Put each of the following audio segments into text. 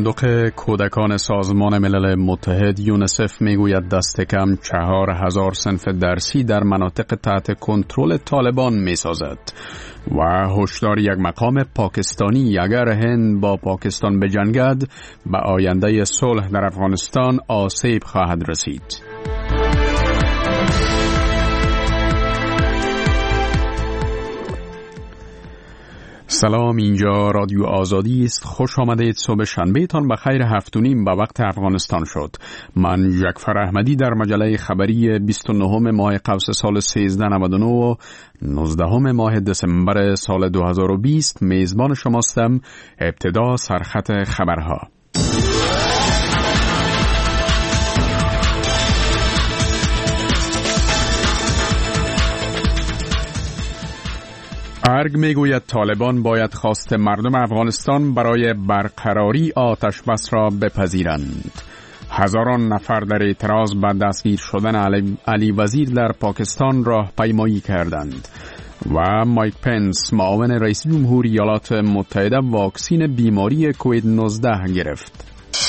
صندوق کودکان سازمان ملل متحد یونیسف میگوید دست کم 4000 صنف درسی در مناطق تحت کنترل طالبان میسازد و هشدار یک مقام پاکستانی اگر هند با پاکستان بجنگد به آینده صلح در افغانستان آسیب خواهد رسید. سلام، اینجا رادیو آزادی است. خوش آمدید. صبح شنبه تان بخیر. 7:30 به وقت افغانستان شد. من جعفر احمدی در مجله خبری 29 ماه قوس سال 1399 و 19 ماه دسامبر سال 2020 میزبان شماستم. ابتدا سرخط خبرها. ارگ میگوید طالبان باید خواست مردم افغانستان برای برقراری آتش بس را بپذیرند. هزاران نفر در اعتراض به دستگیر شدن علی وزیر در پاکستان راهپیمایی کردند و مایک پنس معاون رئیس جمهور ایالات متحده واکسین بیماری کووید 19 گرفت.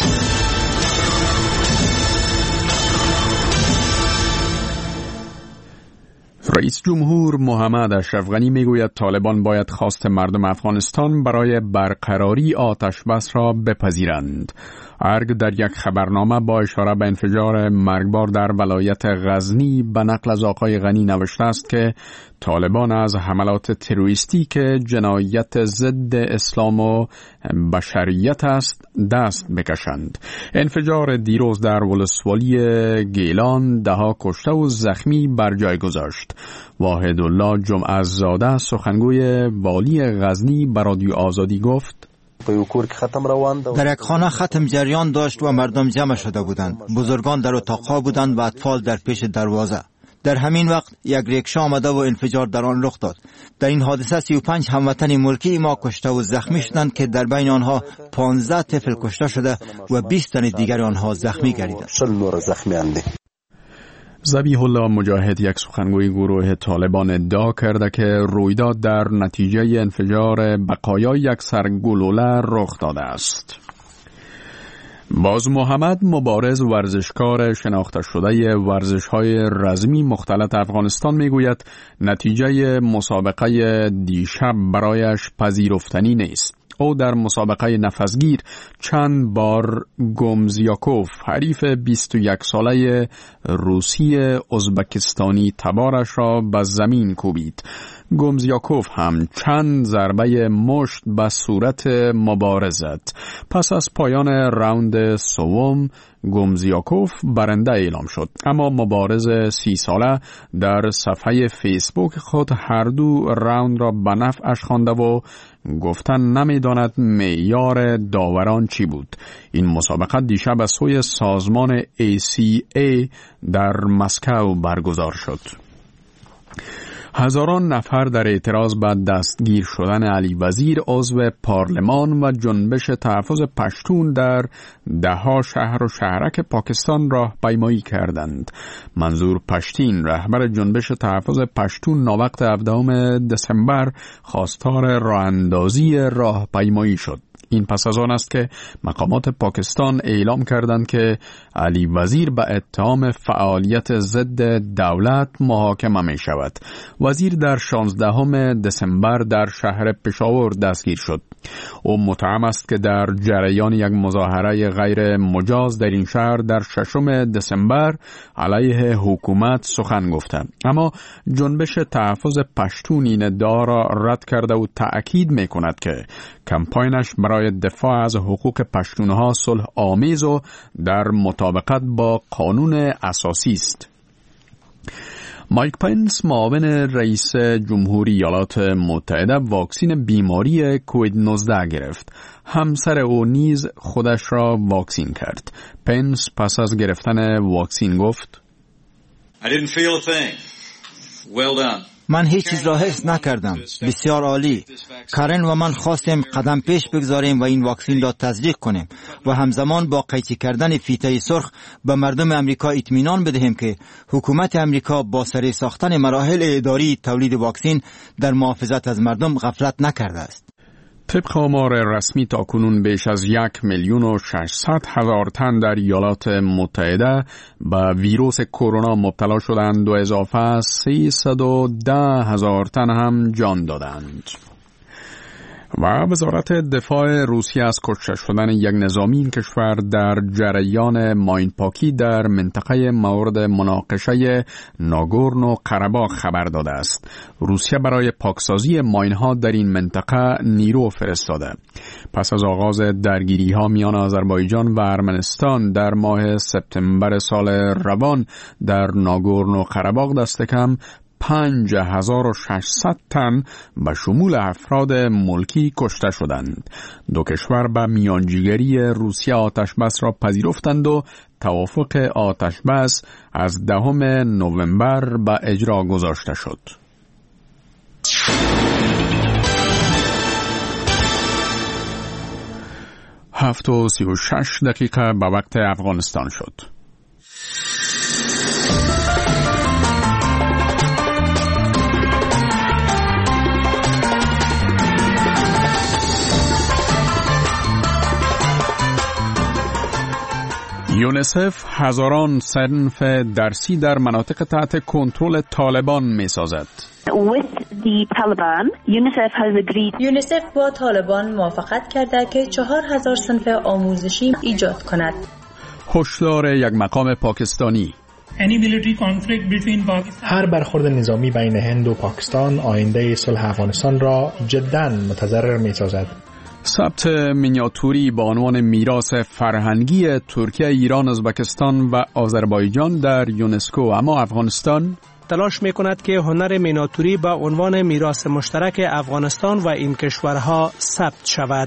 رئیس جمهور محمد اشرف غنی میگوید طالبان باید خواست مردم افغانستان برای برقراری آتش بس را بپذیرند. ارگ در یک خبرنامه با اشاره به انفجار مرگبار در ولایت غزنی به نقل از آقای غنی نوشته است که طالبان از حملات تروریستی که جنایت ضد اسلام و بشریت است دست بکشند. انفجار دیروز در ولسوالی گیلان 10 کشته و زخمی بر جای گذاشت. واحدالله جمعه‌زاده سخنگوی والی غزنی به رادیو آزادی گفت: در یک خانه ختم جریان داشت و مردم جمع شده بودند. بزرگان در اتاقها بودند و اطفال در پیش دروازه. در همین وقت یک ریکشا آمده و انفجار در آن رخ داد. در این حادثه 35 هموطن ملکی ما کشته و زخمی شدند که در بین آنها 15 طفل کشته شده و 20 تن دیگر آنها زخمی گردیدند. ذبیح الله مجاهد، یک سخنگوی گروه طالبان، ادعا کرده که رویداد در نتیجه انفجار بقایای یک سرگلوله رخ داده است. باز محمد، مبارز ورزشکار شناخته شده ورزش‌های رزمی مختلط افغانستان، میگوید نتیجه مسابقه دیشب برایش پذیرفتنی نیست. او در مسابقه نفسگیر چند بار گومزیاکوف، حریف 21 ساله روسی ازبکستانی تبارش را به زمین کوبید. گومزیاکوف هم چند ضربه مشت به صورت مبارز زد. پس از پایان راوند سوم گومزیاکوف برنده اعلام شد، اما مبارز 30 ساله در صفحه فیسبوک خود هر دو راوند را به نفعش خوانده و گفتن نمیداند معیار داوران چی بود. این مسابقه دیشب از سوی سازمان ACA در مسکو برگزار شد. هزاران نفر در اعتراض به دستگیر شدن علی وزیر عضو پارلمان و جنبش تحفظ پشتون در 10 شهر و شهرک پاکستان راهپیمایی کردند. منظور پشتین، رهبر جنبش تحفظ پشتون، ناوقت 17 دسامبر خواستار راهاندازی راهپیمایی شد. این پس از آن است که مقامات پاکستان اعلام کردند که علی وزیر به اتهام فعالیت ضد دولت محاکمه می شود. وزیر در 16 دسامبر در شهر پشاور دستگیر شد. او متهم است که در جریان یک مظاهره غیر مجاز در این شهر در 6 دسامبر علیه حکومت سخن گفته، اما جنبش تحفظ پشتون این ادعا را رد کرده و تأکید می کند که کمپاینش برای دفاع از حقوق پشتونها صلح آمیز و در مطابقت با قانون اساسی است. مایک پنس معاون رئیس جمهور ایالات متحده واکسین بیماری کووید 19 گرفت. همسر او نیز خودش را واکسین کرد. پنس پس از گرفتن واکسین گفت: I didn't feel a thing. Well done. من هیچ چیز را حس نکردم. بسیار عالی. کارن و من خواستیم قدم پیش بگذاریم و این واکسین را تزریق کنیم و همزمان با قیچی کردن فیته سرخ به مردم امریکا اطمینان بدهیم که حکومت امریکا با سری ساختن مراحل اداری تولید واکسین در محافظت از مردم غفلت نکرده است. طبق آمار رسمی تاکنون بیش از 1,600,000 تن در ایالات متحده به ویروس کرونا مبتلا شدند و اضافه 310,000 تن هم جان دادند. و وزارت دفاع روسیه از کشته شدن یک نظامی این کشور در جریان ماینپاکی در منطقه مورد مناقشه ناگورنو قره‌باغ خبر داده است. روسیه برای پاکسازی ماین‌ها در این منطقه نیرو فرستاده. پس از آغاز درگیری‌ها میان آذربایجان و ارمنستان در ماه سپتامبر سال روان در ناگورنو قره‌باغ دست کم 5,600 تن به شمول افراد ملکی کشته شدند. دو کشور به میانجیگری روسیه آتشبس را پذیرفتند و توافق آتشبس از 10 نوامبر به اجرا گذاشته شد. 7:36 به وقت افغانستان شد. یونیسف هزاران صنف درسی در مناطق تحت کنترل طالبان می‌سازد. یونیسف با طالبان موافقت کرده که 4,000 صنف آموزشی ایجاد کند. هشدار یک مقام پاکستانی: هر برخورد نظامی بین هند و پاکستان آینده صلح افغانستان را جداً متضرر می‌سازد. ثبت مینیاتوری با عنوان میراث فرهنگی ترکیه، ایران، ازبکستان و آذربایجان در یونسکو. اما افغانستان تلاش می‌کند که هنر مینیاتوری با عنوان میراث مشترک افغانستان و این کشورها ثبت شود.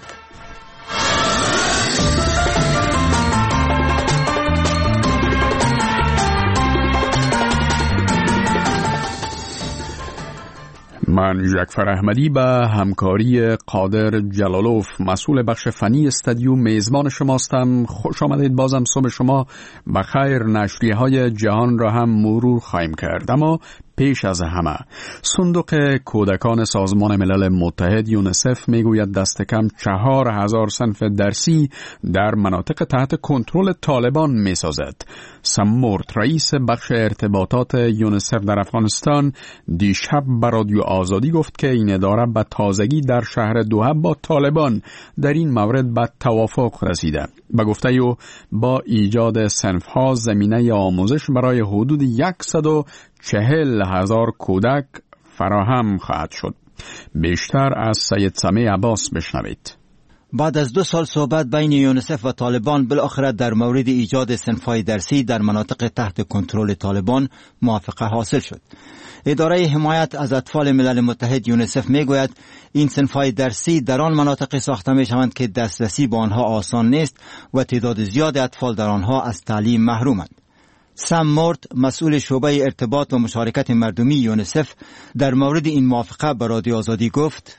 من جعفر احمدی به همکاری قادر جلالوف مسئول بخش فنی استودیو میزبان شماستم. خوش آمدید. بازم صبح شما بخیر. نشریه های جهان را هم مرور خواهیم کرد، اما پیش از همه صندوق کودکان سازمان ملل متحد یونیسف میگوید دست کم 4,000 صنف درسی در مناطق تحت کنترل طالبان میسازد. سم مورت، رئیس بخش ارتباطات یونیسف در افغانستان، دیشب به رادیو آزادی گفت که این اداره به تازگی در شهر دوحه با طالبان در این مورد به توافق رسیده. به گفته او با ایجاد صنف‌ها زمینه آموزش برای حدود 140,000 کودک فراهم خواهد شد. بیشتر از سید سمیع عباس بشنوید. بعد از 2 سال صحبت بین یونیسف و طالبان بالاخره در مورد ایجاد صنف‌های درسی در مناطق تحت کنترل طالبان موافقه حاصل شد. اداره حمایت از اطفال ملل متحد یونیسف میگوید این صنف‌های درسی در آن مناطق ساخته میشوند که دسترسی به آنها آسان نیست و تعداد زیاد اطفال در آنها از تعلیم محرومند. سم مورت، مسئول شعبه ارتباط و مشارکت مردمی یونیسف، در مورد این موافقه به رادیو آزادی گفت: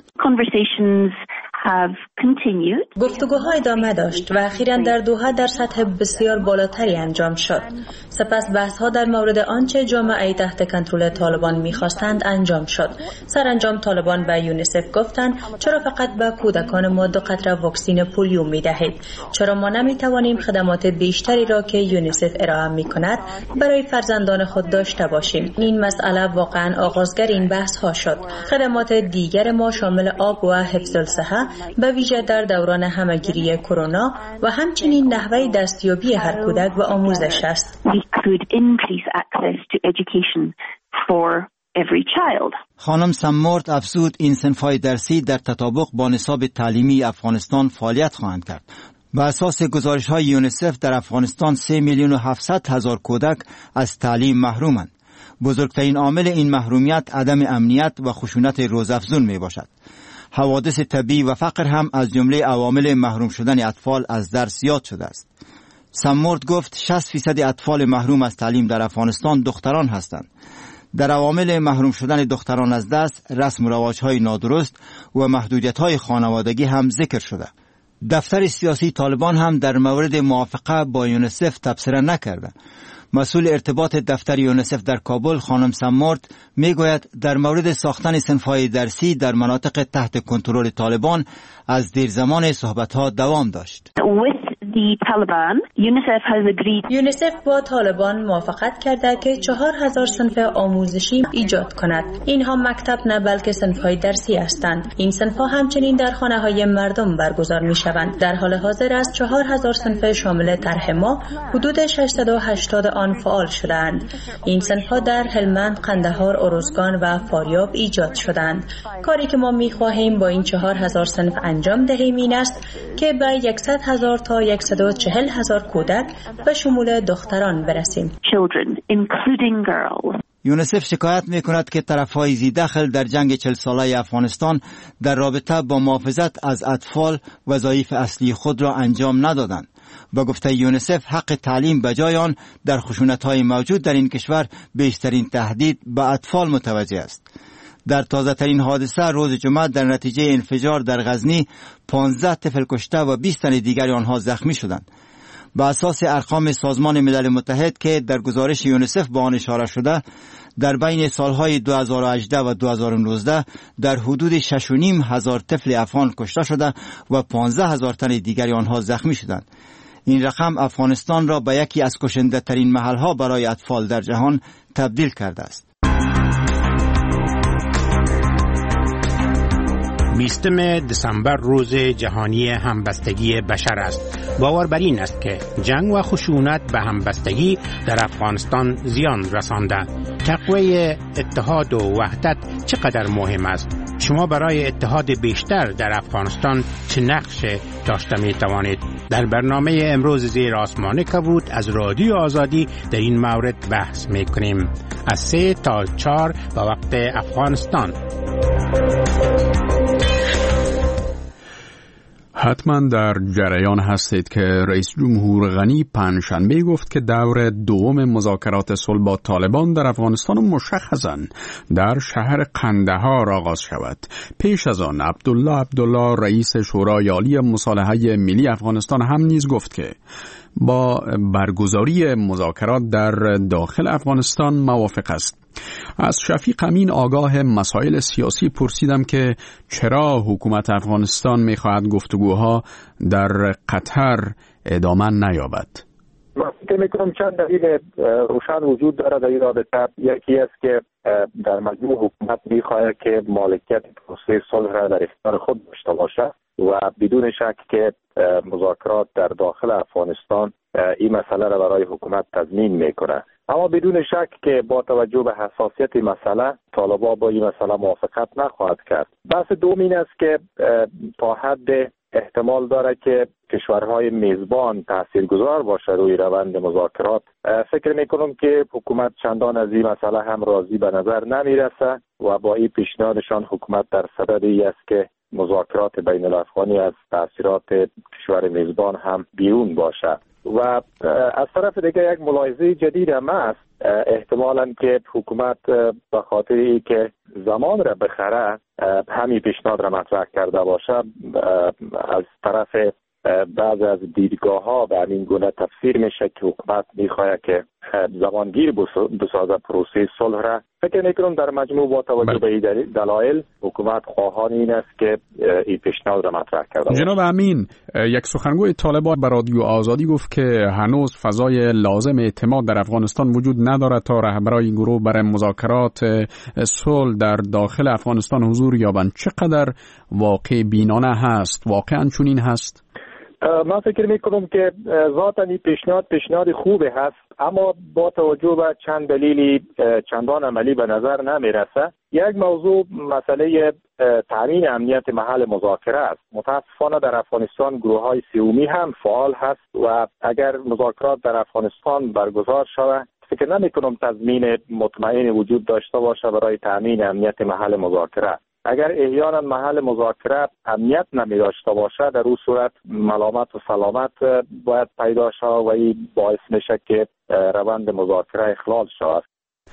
گفتگوها ادامه داشت و اخیراً در دوحه در سطح بسیار بالاتری انجام شد. سپس بحث‌ها در مورد آنچه جامعه تحت کنترل طالبان می‌خواستند انجام شد. سرانجام طالبان به یونیسف گفتند چرا فقط به کودکان ما 2 قطره واکسن پولیو می‌دهید؟ چرا ما نمی‌توانیم خدمات بیشتری را که یونیسف ارائه می‌کند برای فرزندان خود داشته باشیم؟ این مسئله واقعاً آغازگر این بحث‌ها شد. خدمات دیگر ما شامل آب و حفظ الصحه، به ویژه در دوران همه‌گیری کرونا، و همچنین نحوه دستیابی هر کودک به آموزش است. خانم سمورت افزود این صنف‌های درسی در تطابق با نصاب تعلیمی افغانستان فعالیت خواهند کرد. بر اساس گزارش‌های یونیسف در افغانستان 3,700,000 کودک از تعلیم محرومند. بزرگترین عامل این محرومیت عدم امنیت و خشونت روزافزون میباشد. حوادث طبیعی و فقر هم از جمله عوامل محروم شدن اطفال از درس زیاد شده است. سمورت گفت 60% اطفال محروم از تعلیم در افغانستان دختران هستند. در عوامل محروم شدن دختران از درس، رسم و رواج‌های نادرست و محدودیت‌های خانوادگی هم ذکر شده. دفتر سیاسی طالبان هم در مورد موافقه با یونیسف تبصره نکرده. مسئول ارتباط دفتر یونیسف در کابل خانم سمورت میگوید در مورد ساختن صنف‌های درسی در مناطق تحت کنترل طالبان از دیر زمان صحبت‌ها دوام داشت. یونیسف با طالبان موافقت کرده که 4000 صنف آموزشی ایجاد کند. اینها مکتب نه بلکه صنف‌های درسی هستند. این صنف‌ها همچنین در خانه‌های مردم برگزار می‌شوند. در حال حاضر از 4000 صنف شامل طرح ما حدود 680 آن فعال شدند. این صنف‌ها در هلمند، قندهار، ارزگان و فاریاب ایجاد شدند. کاری که ما می‌خواهیم با این 4000 صنف انجام دهیم این است که به 100,000 تا 140,000 کودک به شمول دختران برسیم. یونیسف شکایت می‌کند که طرف‌های ذی‌دخل در جنگ 40 ساله افغانستان در رابطه با محافظت از اطفال وظایف اصلی خود را انجام ندادند. با گفته یونیسف حق تعلیم به جای آن در خشونت‌های موجود در این کشور بیشترین تهدید به اطفال متوجه است. در تازه‌ترین حادثه روز جمعه در نتیجه انفجار در غزنی 15 طفل کشته و 20 تن دیگر آنها زخمی شدند. به اساس ارقام سازمان ملل متحد که در گزارش یونیسف به آن اشاره شده، در بین سالهای 2018 و 2019 در حدود 6,500 طفل افغان کشته شده و 15,000 تن دیگر آنها زخمی شدند. این رقم افغانستان را به یکی از کشنده ترین محل‌ها برای اطفال در جهان تبدیل کرده است. 20 دسامبر روز جهانی همبستگی بشر است. باور بر این است که جنگ و خشونت به همبستگی در افغانستان زیان رسانده. تقوی اتحاد و وحدت چقدر مهم است؟ شما برای اتحاد بیشتر در افغانستان چه نقش داشته می توانید؟ در برنامه امروز زیر آسمان کبود از رادیو آزادی در این مورد بحث می کنیم. از 3 تا 4 به وقت افغانستان. حتما در جریان هستید که رئیس جمهور غنی پنجشنبه گفت که دور دوم مذاکرات صلح با طالبان در افغانستان مشخصاً در شهر قندهار آغاز شود. پیش از آن عبدالله رئیس شورای عالی مصالحه ملی افغانستان هم نیز گفت که با برگزاری مذاکرات در داخل افغانستان موافق است. از شفیق امین آگاه مسائل سیاسی پرسیدم که چرا حکومت افغانستان می‌خواهد گفتگوها در قطر ادامه نیابد. من فکر می‌کنم چند دلیل روشن وجود دارد در این رابطه. یکی است که در مجموع حکومت می‌خواهد که مالکیت پروسه صلح را در اختیار خود داشته باشد و بدون شک که مذاکرات در داخل افغانستان این مسئله را برای حکومت تضمین میکنه. اما بدون شک که با توجه به حساسیت مسئله طالبان با این مسئله موافقت نخواهد کرد. بحث دوم این است که تا حد احتمال داره که کشورهای میزبان تاثیرگذار باشه روی روند مذاکرات. فکر میکنم که حکومت چندان از این مسئله هم راضی به نظر نمیرسه و با این پیشنهادشان حکومت در صدد این است که مذاکرات بین الافغانی از تاثیرات کشور میزبان هم بیرون باشه. و از طرف دیگه یک ملاحظه جدید هم است، احتمالاً که حکومت به خاطر ای که زمان را بخره همین پیشنهاد را مطرح کرده باشه، از طرف بعض از دیدگاه ها به همین گونه تفسیر میشه که حکومت میخواد که زمانگیر بسازه پروسه صلح را. فکر میکنم در مجموع با توجه به این دلایل حکومت خواهان این است که این پیشنهاد را مطرح کرده. جناب امین، یک سخنگوی طالبان به رادیو آزادی گفت که هنوز فضای لازم اعتماد در افغانستان وجود ندارد تا رهبران این گروه برای مذاکرات صلح در داخل افغانستان حضور یابند. چقدر واقع بینانه هست؟ واقعا چنین هست؟ من فکر میکنم که ذاتاً این پیشنهاد خوبه هست، اما با توجه به چند دلیلی چندان عملی به نظر نمیرسه. یک موضوع مسئله تامین امنیت محل مذاکره است. متاسفانه در افغانستان گروه‌های سیومی هم فعال هست و اگر مذاکرات در افغانستان برگزار شود فکر نمیکنم تضمین مطمئن وجود داشته باشه برای تامین امنیت محل مذاکره. اگر احیانا محل مذاکره امنیت نمی داشته باشه، در اون صورت ملامت و سلامت باید پیدا شود و این باعث میشه که روند مذاکره اخلال شود.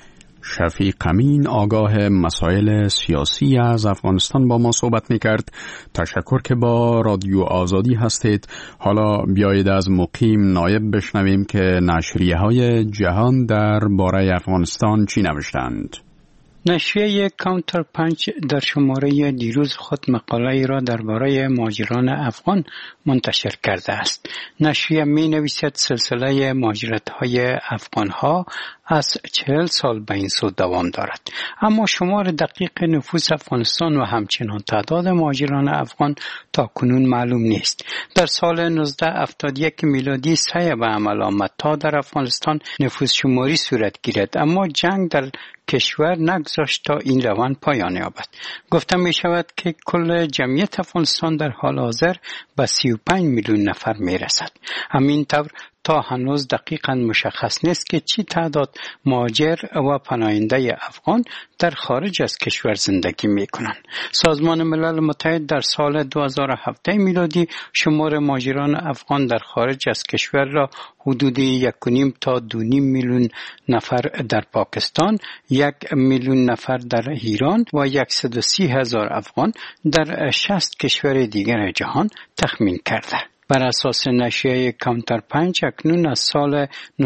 شفیق امین آگاه مسائل سیاسی از افغانستان با ما صحبت میکرد. تشکر که با رادیو آزادی هستید. حالا بیایید از مقیم نایب بشنویم که نشریه های جهان در باره افغانستان چی نوشتند. نشریه کانتر پنچ در شماره دیروز خود مقاله را درباره مهاجران افغان منتشر کرده است. نشریه می نویسد سلسله مهاجرت‌های افغان‌ها از 40 سال به این سو دوام دارد، اما شمار دقیق نفوس افغانستان و همچنان تعداد مهاجران افغان تا کنون معلوم نیست. در سال 1971 میلادی سعی به عمل آمد تا در افغانستان نفوس شماری صورت گیرد، اما جنگ در کشور نگذاشت تا این روند پایان یابد. گفته می شود که کل جمعیت افغانستان در حال حاضر به 35 میلیون نفر می رسد. همین طور تا هنوز دقیقاً مشخص نیست که چی تعداد مهاجر و پناهنده افغان در خارج از کشور زندگی می کنند. سازمان ملل متحد در سال 2017 میلادی شمار مهاجران افغان در خارج از کشور را حدود 1.5 تا 2.5 میلیون نفر در پاکستان، 1 میلیون نفر در ایران و 130,000 افغان در 60 کشور دیگر جهان تخمین کرده. بر اساس نشریه کانتر پنچ اکنون از سال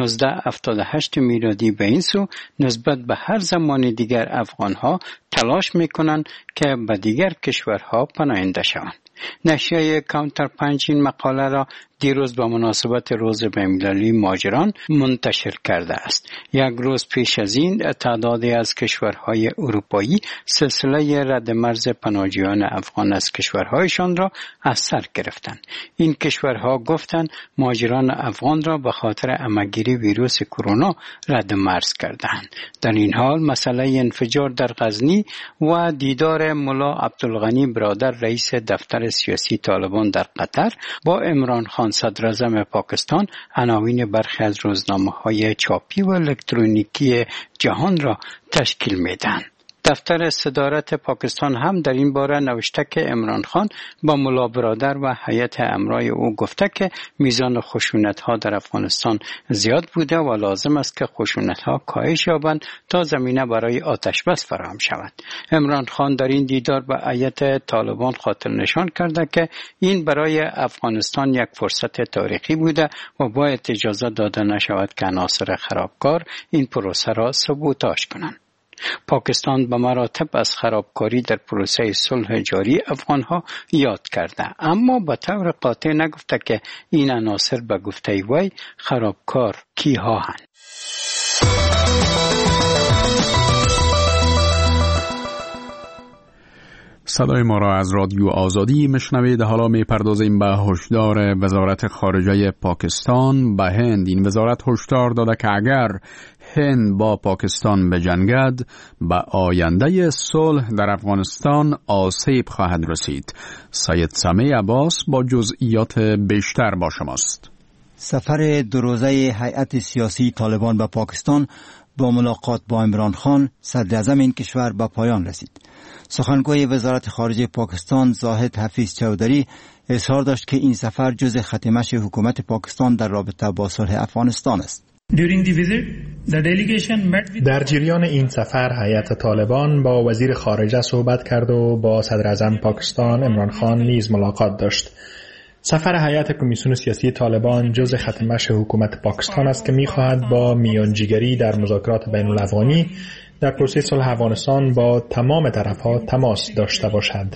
1978 میلادی به این سو نسبت به هر زمان دیگر افغانها تلاش میکنند که به دیگر کشورها پناهنده شوند. نشریه کانتر پنچ این مقاله را دیروز به مناسبت روز بین‌المللی مهاجران منتشر کرده است. یک روز پیش از این تعدادی از کشورهای اروپایی سلسله ردمرز پناهجویان افغان از کشورهایشان را از سر گرفتند. این کشورها گفتند مهاجران افغان را به خاطر عمه‌گیری ویروس کرونا ردمرز کردند. در این حال مسئله انفجار در غزنی و دیدار ملا عبدالغنی برادر رئیس دفتر سیاسی طالبان در قطر با عمران خان صدراعظم پاکستان عناوین برخی از روزنامه‌های چاپی و الکترونیکی جهان را تشکیل میدن. دفتر صدارت پاکستان هم در این باره نوشته که عمران خان با ملا برادر و هیئت امرای او گفته که میزان خشونت‌ها در افغانستان زیاد بوده و لازم است که خشونت‌ها کاهش یابند تا زمینه برای آتش بس فراهم شود. عمران خان در این دیدار به هیئت طالبان خاطر نشان کرده که این برای افغانستان یک فرصت تاریخی بوده و باید اجازه داده نشود که عناصر خرابکار این پروسه را سبوتاژ کنند. پاکستان به مراتب از خرابکاری در پروسه صلح جاری افغانها یاد کرده، اما به طور قاطع نگفته که این عناصر به گفته وی خرابکار کیها هستند. صدای ما را از رادیو آزادی میشنوید. حالا میپردازیم به هشدار وزارت خارجه پاکستان به هند. این وزارت هشدار داده که اگر هند با پاکستان بجنگد به آینده صلح در افغانستان آسیب خواهد رسید. سید سمیع عباس با جزئیات بیشتر با شماست. سفر دو روزه هیئت سیاسی طالبان به پاکستان با ملاقات با عمران خان صدراعظم این کشور به پایان رسید. سخنگوی وزارت خارجه پاکستان زاهد حفیظ چودری اظهار داشت که این سفر جزء خط مشی حکومت پاکستان در رابطه با صلح افغانستان است. در جریان این سفر هیئت طالبان با وزیر خارجه صحبت کرد و با صدراعظم پاکستان عمران خان نیز ملاقات داشت. سفر هیئت کمیسیون سیاسی طالبان جزء خط مشی حکومت پاکستان است که می‌خواهد با میانجیگری در مذاکرات بین‌الافغانی در پروسه صلح افغانستان با تمام طرف‌ها تماس داشته باشد.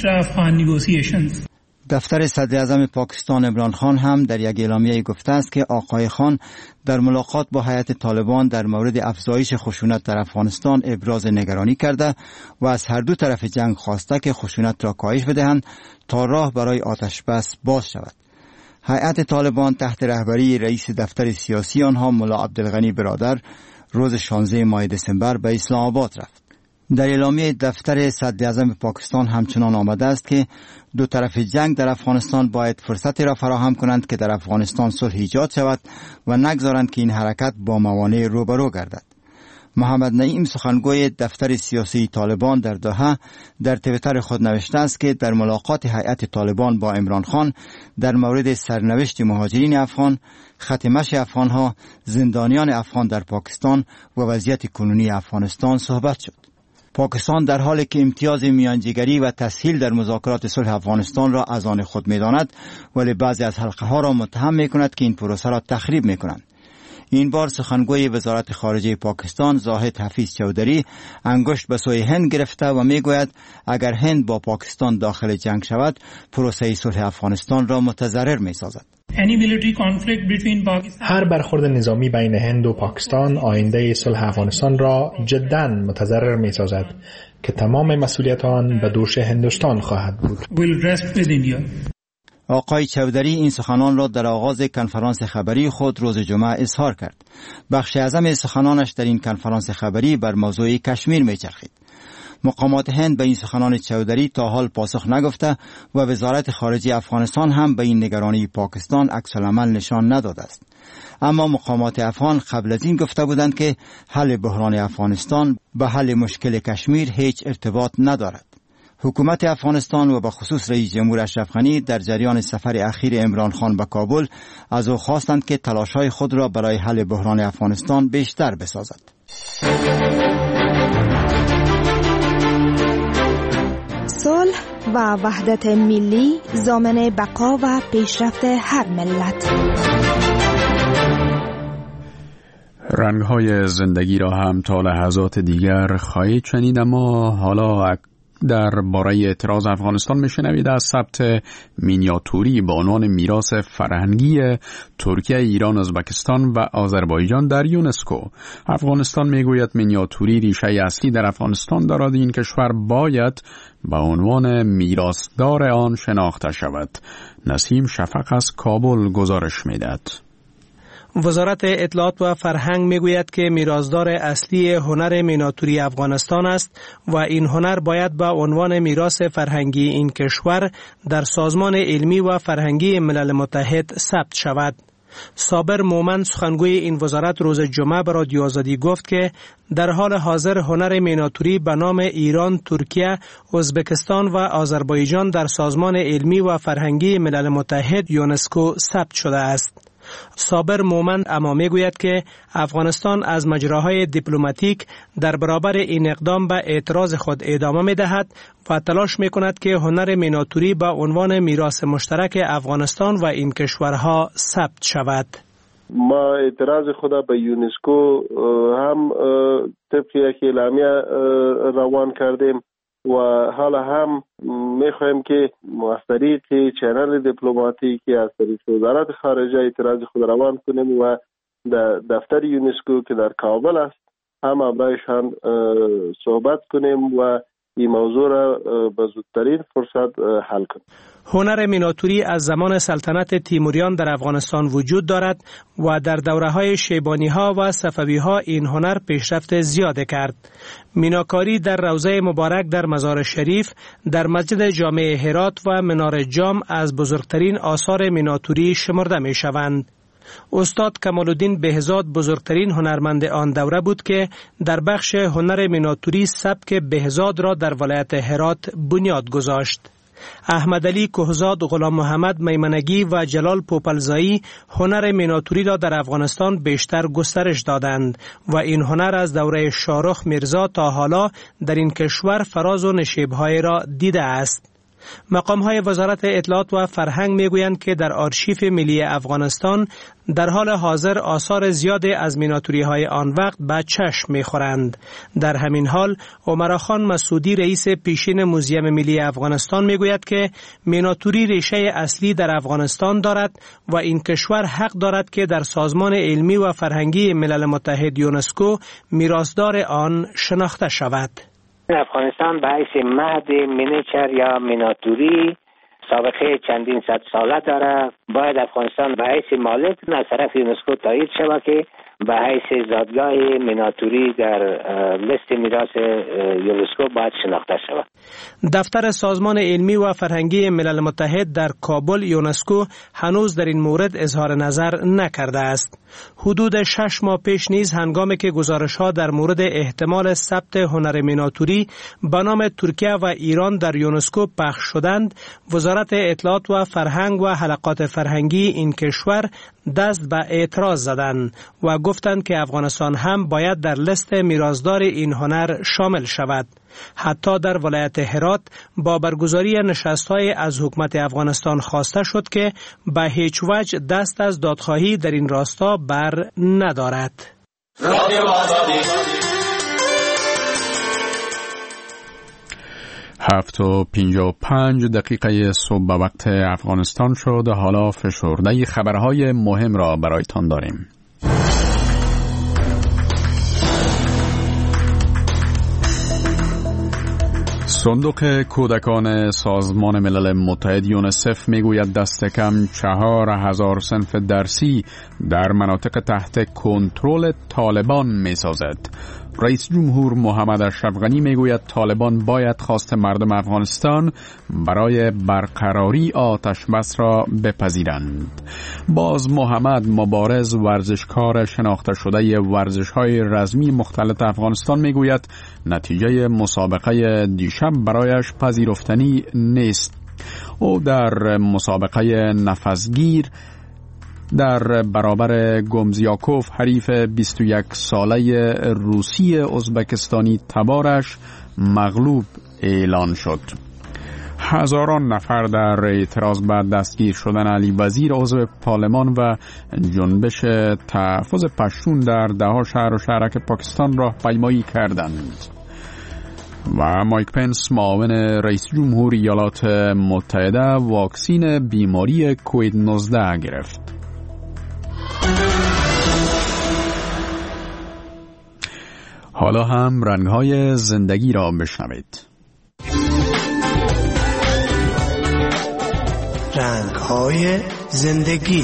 دفتر صدراعظم پاکستان عمران خان هم در یک اعلامیه گفته است که آقای خان در ملاقات با هیئت طالبان در مورد افزایش خشونت در افغانستان ابراز نگرانی کرده و از هر دو طرف جنگ خواسته که خشونت را کاهش بدهند تا راه برای آتش بس باز شود. هیئت طالبان تحت رهبری رئیس دفتر سیاسی آنها ملا عبدالغنی برادر روز 16 ماه دسامبر به اسلام آباد رفت. در اعلامیه دفتر صدراعظم پاکستان همچنان آمده است که دو طرف جنگ در افغانستان باید فرصتی را فراهم کنند که در افغانستان صلح ایجاد شود و نگذارند که این حرکت با موانع روبرو گردد. محمد نعیم سخنگوی دفتر سیاسی طالبان در دوحه در توییتر خود نوشته است که در ملاقات هیئت طالبان با عمران خان در مورد سرنوشت مهاجرین افغان، خط مشی افغانها، زندانیان افغان در پاکستان و وضعیت کنونی افغانستان صحبت شد. پاکستان در حالی که امتیاز میانجیگری و تسهیل در مذاکرات صلح افغانستان را از آن خود می‌داند، ولی بعضی از حلقه ها را متهم می‌کند که این پروسه را تخریب می‌کنند. این بار سخنگوی وزارت خارجه پاکستان زاهد حفیظ چودری انگشت به سوی هند گرفته و میگوید اگر هند با پاکستان داخل جنگ شود، پروسه صلح افغانستان را متضرر می‌سازد. هر برخورد نظامی بین هند و پاکستان آینده صلح افغانستان را جداً متضرر می‌سازد که تمام مسئولیت آن به دوش هندوستان خواهد بود. آقای چودری این سخنان را در آغاز کنفرانس خبری خود روز جمعه اظهار کرد. بخش اعظم سخنانش در این کنفرانس خبری بر موضوع کشمیر می‌چرخید. مقامات هند به این سخنان چودری تا حال پاسخ نگفته و وزارت خارجه افغانستان هم به این نگرانی پاکستان عکس العمل نشان نداده است. اما مقامات افغان قبل از این گفته بودند که حل بحران افغانستان به حل مشکل کشمیر هیچ ارتباط ندارد. حکومت افغانستان و به خصوص رئیس جمهور اشرف غنی در جریان سفر اخیر عمران خان به کابل از او خواستند که تلاش‌های خود را برای حل بحران افغانستان بیشتر بسازد. صلح و وحدت ملی ضامن بقا و پیشرفت هر ملت. رنگ‌های زندگی را هم تا لحظات دیگر خواهید شنید، اما حالا در باره اعتراض افغانستان میشنوید از ثبت مینیاتوری با عنوان میراث فرهنگی ترکیه، ایران، ازبکستان و آذربایجان در یونسکو. افغانستان میگوید مینیاتوری ریشه اصلی در افغانستان دارد. این کشور باید به عنوان میراثدار آن شناخته شود. نسیم شفق از کابل گزارش میدهد. وزارت اطلاعات و فرهنگ میگوید که میراثدار اصلی هنر مینیاتوری افغانستان است و این هنر باید به عنوان میراث فرهنگی این کشور در سازمان علمی و فرهنگی ملل متحد ثبت شود. صابر مومن سخنگوی این وزارت روز جمعه به رادیو آزادی گفت که در حال حاضر هنر مینیاتوری به نام ایران، ترکیه، ازبکستان و آذربایجان در سازمان علمی و فرهنگی ملل متحد یونسکو ثبت شده است. صابر مومن اما میگوید که افغانستان از مجراهای دیپلماتیک در برابر این اقدام به اعتراض خود ادامه می‌دهد و تلاش می‌کند که هنر مینیاتوری به عنوان میراث مشترک افغانستان و این کشورها ثبت شود. ما اعتراض خود به یونسکو هم طبق یک اعلامیه روان کردیم و حالا هم میخوایم که از طریق چنل دیپلماتیکی از طریق وزارت خارجه اعتراض خود روان کنیم و در دفتر یونسکو که در کابل است هم امرایشان صحبت کنیم و این موضوع را به زودترین فرصت حل کنیم. هنر مینیاتوری از زمان سلطنت تیموریان در افغانستان وجود دارد و در دوره‌های شیبانی‌ها و صفوی‌ها این هنر پیشرفت زیاده کرد. میناکاری در روضه مبارک در مزار شریف، در مسجد جامع هرات و منار جام از بزرگترین آثار مینیاتوری شمرده می‌شوند. استاد کمال‌الدین بهزاد بزرگترین هنرمند آن دوره بود که در بخش هنر مینیاتوری سبک بهزاد را در ولایت هرات بنیاد گذاشت. احمد علی کهزاد، غلام محمد میمنگی و جلال پوپلزایی هنر مینیاتوری را در افغانستان بیشتر گسترش دادند و این هنر از دوره شاهرخ میرزا تا حالا در این کشور فراز و نشیب‌های را دیده است. مقام‌های وزارت اطلاعات و فرهنگ میگویند که در آرشیف ملی افغانستان در حال حاضر آثار زیادی از مینیاتوری‌های آن وقت به چشم می‌خورند. در همین حال عمر خان مسعودی رئیس پیشین موزیم ملی افغانستان میگوید که مینیاتوری ریشه اصلی در افغانستان دارد و این کشور حق دارد که در سازمان علمی و فرهنگی ملل متحد یونسکو میراثدار آن شناخته شود. افغانستان به حیث مهد مینیچر یا مینیاتوری سابقه چندین صد ساله داره. باید افغانستان به حیث مالک از طرف یونسکو تایید شود که به حیث زادگاه میناتوری در لیست میراث یونسکو باید شناخته شود. دفتر سازمان علمی و فرهنگی ملل متحد در کابل یونسکو هنوز در این مورد اظهار نظر نکرده است. حدود 6 ماه پیش نیز هنگامی که گزارش‌ها در مورد احتمال ثبت هنر میناتوری به نام ترکیه و ایران در یونسکو پخش شدند، وزارت اطلاعات و فرهنگ و حلقات فرهنگی این کشور دست به اعتراض زدند و گفتند که افغانستان هم باید در لیست میراثدار این هنر شامل شود. حتی در ولایت هرات با برگزاری نشست‌های از حکومت افغانستان خواسته شد که به هیچ وجه دست از دادخواهی در این راستا بر ندارد. 7:55 صبح به وقت افغانستان شد. حالا فشرده خبرهای مهم را برایتان داریم. صندوق کودکان سازمان ملل متحد یونسف میگوید دست کم 4000 صنف درسی در مناطق تحت کنترل طالبان میسازد. رئیس جمهور محمد اشرف غنی میگوید طالبان باید خواست مردم افغانستان برای برقراری آتش بس را بپذیرند. باز محمد مبارز ورزشکار شناخته شده ورزش‌های رزمی مختلط افغانستان میگوید نتیجه مسابقه دیشب برایش پذیرفتنی نیست. او در مسابقه نفسگیر در برابر گومزیاکوف حریف 21 ساله روسی ازبکستانی تبارش مغلوب اعلان شد. هزاران نفر در اعتراض به دستگیر شدن علی وزیر عضو پارلمان و جنبش تحفظ پشتون در دهها شهر و شهرک پاکستان راهپیمایی کردند. و مایک پنس معاون رئیس جمهور ایالات متحده واکسین بیماری کووید 19 گرفت. حالا هم رنگ‌های زندگی را بشنوید. رنگ‌های زندگی.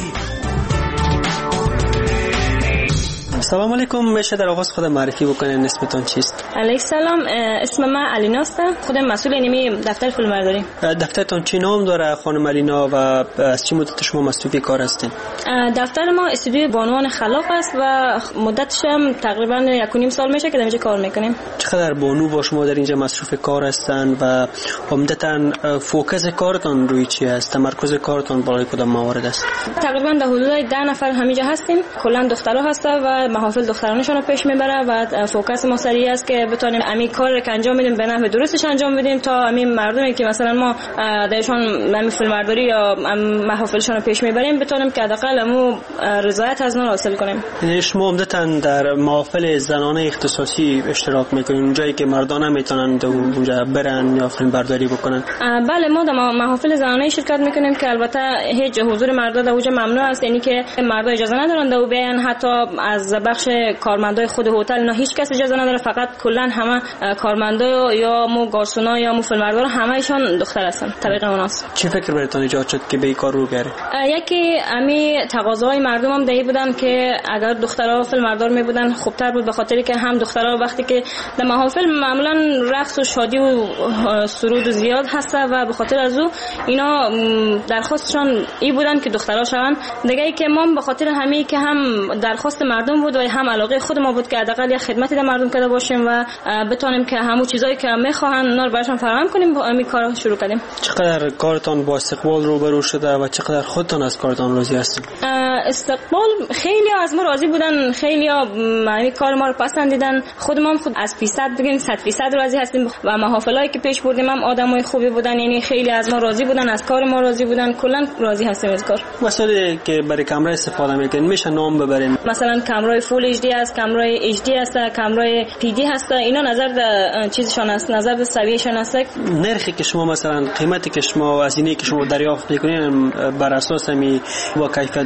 سلام علیکم. میشه در آغاز خود معرفی بکنین؟ اسمتون چیست؟ علیک سلام، اسم من علینا است. خودم مسئول اینمی دفتر فیلمبرداری. دفترتون چی نام داره خانم علینا و از چه مدت شما مسئول کار هستین؟ دفتر ما استودیو بانوان خلاق است و مدتش هم تقریبا 1.5 سال میشه که در اینجا کار میکنیم. چقدر بانو با شما در اینجا مصروف کار هستن و عمدتاً فوکس کارتون روی چی است؟ تمرکز کارتون بالای کدام موارد است؟ تقریبا در حدود 10 نفر همینجا هستیم. کلا دخترها هستن و محافل دخترانشون رو پیش میبره و فوکس ما سریع است که بتونیم همین کار رو انجام بدیم، به نحو درستش انجام بدیم تا همین مردمی که مثلا ما درشون همین فیلمبرداری یا محافلشون رو پیش میبریم بتونیم که حداقل همون رضایت از اونها حاصل کنیم. یعنی شما عمدتاً در محافل زنانه اختصاصی اشتراک میکنین، جایی که مردان میتونن اونجا برن یا فیلمبرداری بکنن؟ بله، ما در محافل زنانه شرکت میکنیم که البته هیچ حضور مردا در اونجا ممنوع است، یعنی که مردا اجازه ندارن در بیان، حتی از بخش کارمندای خود هتل اینا هیچ کس اجازه نداره، فقط کلا همه کارمندا یا مو گارسونا یا مو فیلمبردار همه‌شون دختر هستن. طبیعی مناسب. چی فکر براتون ایجاد شد که به این کار رو بره؟ یکی امی تقاضای مردم هم دهی بودن که اگر دخترها فیلمبردار می بودن خوبتر بود، به خاطری که هم دخترها وقتی که در محافل معمولا رقص و شادی و سرود زیاد هست و به خاطر از او اینا درخواستشون ای بودن که دخترها شون. دیگه ای که ما به خاطر همین که هم درخواست مردم بود و هم علاقه خود ما بود که حداقل یه خدمتی در مردم کرده باشیم و بتونیم که همون چیزایی که میخواهن اونا رو براشون فراهم کنیم. با همین کار شروع کردیم. چقدر کارتون با استقبال روبرو شده و چقدر خودتون از کارتون راضی هستید؟ استقبال خیلی از ما راضی بودن، خیلی همین کار ما رو پسندیدن. خود ما هم خود از 500 بگیم 100% راضی هستیم و محافلایی که پیش بردیم هم آدمای خوبی بودن، یعنی خیلی از ما راضی بودن، از کار ما راضی بودن، کلا راضی هستیم از کار. مسئله که برای کامرا استفاده میکنین میشه نام ببرین؟ مثلا کامرای فول اچ دی است، کامرای اچ دی است، کامرای پی دی هست، اینا نظر به چیزشون است، نظر به سویهشون است. نرخی که شما مثلا قیمتی که شما هزینه‌ای که شما دریافت میکنین بر اساس می با کیفیت بودن و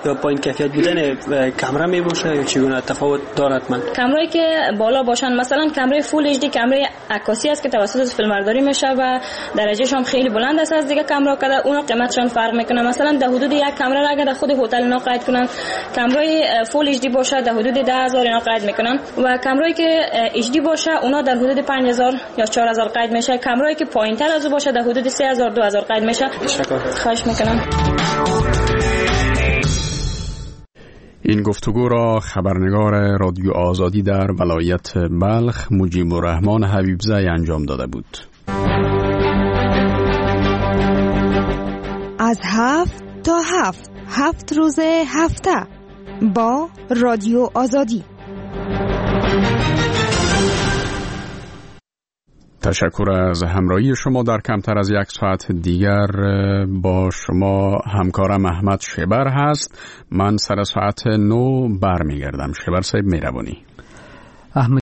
یا پایین کیفیت بودن کامera می باشه یا چگونه تفاوت دارد؟ من کامرایی که بالا باشن، مثلا کامرای فول اچ دی کامرای عکاسی است که توسط فیلمبرداری میشه و درجهش هم خیلی بلند است از دیگه کامرا که اون قیمتشون فرق میکنه. مثلا در حدود یک کامرا را اگر در خود هتل اینا قید کنن، کامرای فول اچ دی باشه در حدود 10000 اینا قید میکنن و کامرایی که اچ دی باشه اونا در حدود 5000 یا 4000 قید میشه. کامرایی که پایینتر از او باشه در حدود 3000 2000 قید میشه. خواهش میکنم. این گفتگو را خبرنگار رادیو آزادی در ولایت بلخ مجیب الرحمن حبیبزی انجام داده بود. از 7 تا 7 روز هفته با رادیو آزادی. تشکر از همراهی شما. در کمتر از یک ساعت دیگر با شما همکارم احمد شبر هست. من سر ساعت 9 برمیگردم. شبر صاحب مهربانی.